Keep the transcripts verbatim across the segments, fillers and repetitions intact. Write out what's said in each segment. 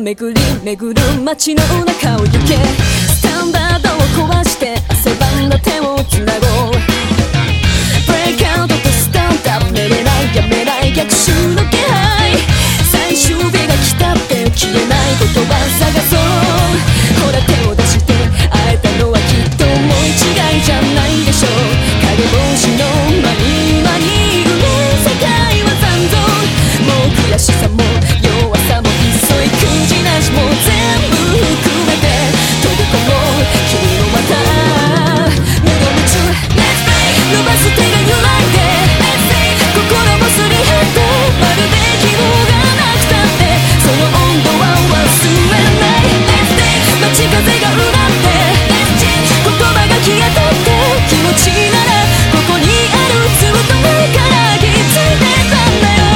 巡り巡る街の中を行け。スタンダードを壊して汗ばんだ手をつなごう。ブレイクアウトとスタンダップ、寝れないやめない逆襲の気配。最終日が来たって消えない言葉探そう。ほら手を出して会えたのはきっともう違いじゃないでしょう。影星の間に間に埋め世界は残像。もう悔しさも弱さもいっそいくじなしも全部含めて飛び込もう。君のまた無我夢中伸ばす手が揺らいで心もすり減ってまるで希望がなくたってその温度は忘れない。街風がうなって言葉が消えたって気持ちならここにあるずっと前から気づいてたんだよ。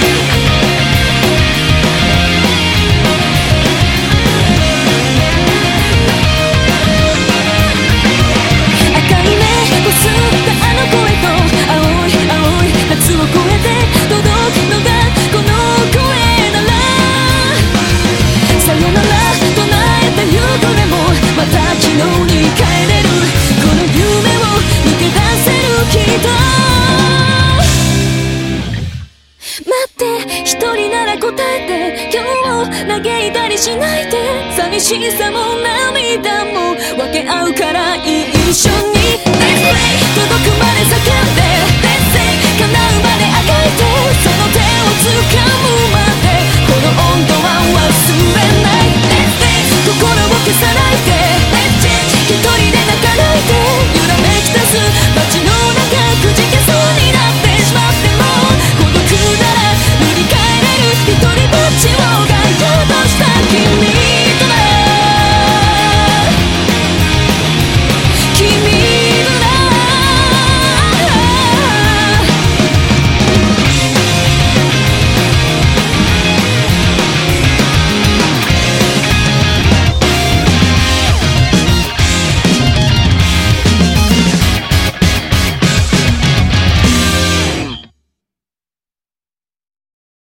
赤い目こすったあの声と青い青い夏を越えて届くのがこの声ならさよなら唱えてゆくでもまた昨日に帰れるこの夢を抜け出せるきっと。待って一人なら答えて今日を嘆いたりしないで。寂しさも涙も分け合うから一緒に Let's play 届くまで叫んで Let's say 叶うまであがいてその手を掴